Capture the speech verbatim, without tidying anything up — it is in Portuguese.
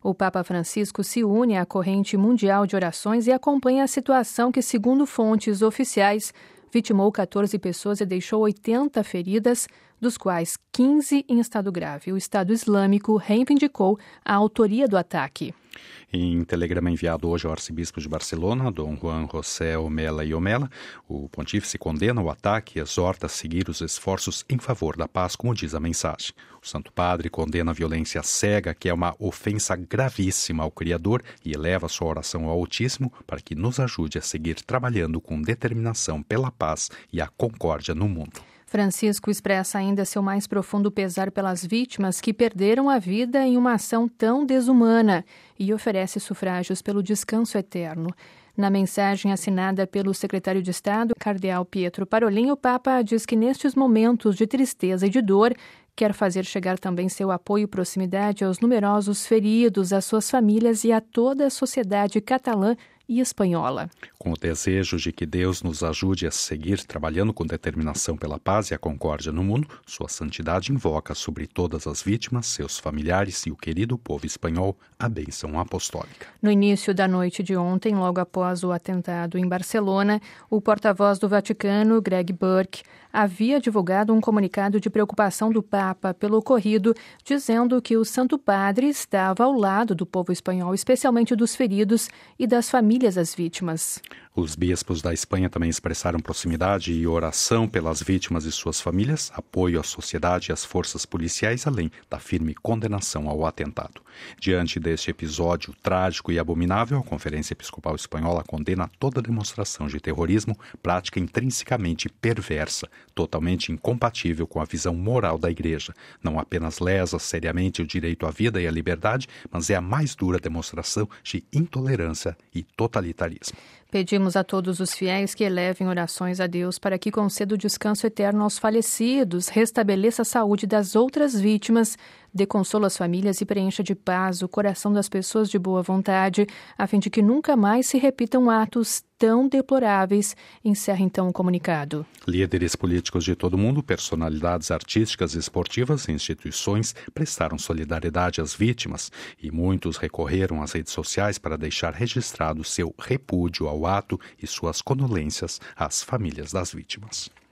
O Papa Francisco se une à corrente mundial de orações e acompanha a situação que, segundo fontes oficiais, vitimou catorze pessoas e deixou oitenta feridas, dos quais quinze em estado grave. O Estado Islâmico reivindicou a autoria do ataque. Em telegrama enviado hoje ao arcebispo de Barcelona, Dom Juan José Omella e Omella, o pontífice condena o ataque e exorta a seguir os esforços em favor da paz, como diz a mensagem. O Santo Padre condena a violência cega, que é uma ofensa gravíssima ao Criador, e eleva sua oração ao Altíssimo para que nos ajude a seguir trabalhando com determinação pela paz e a concórdia no mundo. Francisco expressa ainda seu mais profundo pesar pelas vítimas que perderam a vida em uma ação tão desumana e oferece sufrágios pelo descanso eterno. Na mensagem assinada pelo secretário de Estado, cardeal Pietro Parolin, o Papa diz que nestes momentos de tristeza e de dor, quer fazer chegar também seu apoio e proximidade aos numerosos feridos, às suas famílias e a toda a sociedade catalã e espanhola. Com o desejo de que Deus nos ajude a seguir trabalhando com determinação pela paz e a concórdia no mundo, Sua Santidade invoca sobre todas as vítimas, seus familiares e o querido povo espanhol a bênção apostólica. No início da noite de ontem, logo após o atentado em Barcelona, o porta-voz do Vaticano, Greg Burke, havia divulgado um comunicado de preocupação do Papa pelo ocorrido, dizendo que o Santo Padre estava ao lado do povo espanhol, especialmente dos feridos e das famílias das vítimas. Os bispos da Espanha também expressaram proximidade e oração pelas vítimas e suas famílias, apoio à sociedade e às forças policiais, além da firme condenação ao atentado. Diante deste episódio trágico e abominável, a Conferência Episcopal Espanhola condena toda demonstração de terrorismo, prática intrinsecamente perversa, totalmente incompatível com a visão moral da Igreja. Não apenas lesa seriamente o direito à vida e à liberdade, mas é a mais dura demonstração de intolerância e totalitarismo. Pedimos a todos os fiéis que elevem orações a Deus para que conceda o descanso eterno aos falecidos, restabeleça a saúde das outras vítimas, dê consolo às famílias e preencha de paz o coração das pessoas de boa vontade, a fim de que nunca mais se repitam atos tão deploráveis, encerra então o comunicado. Líderes políticos de todo o mundo, personalidades artísticas e esportivas e instituições prestaram solidariedade às vítimas e muitos recorreram às redes sociais para deixar registrado seu repúdio ao ato e suas condolências às famílias das vítimas.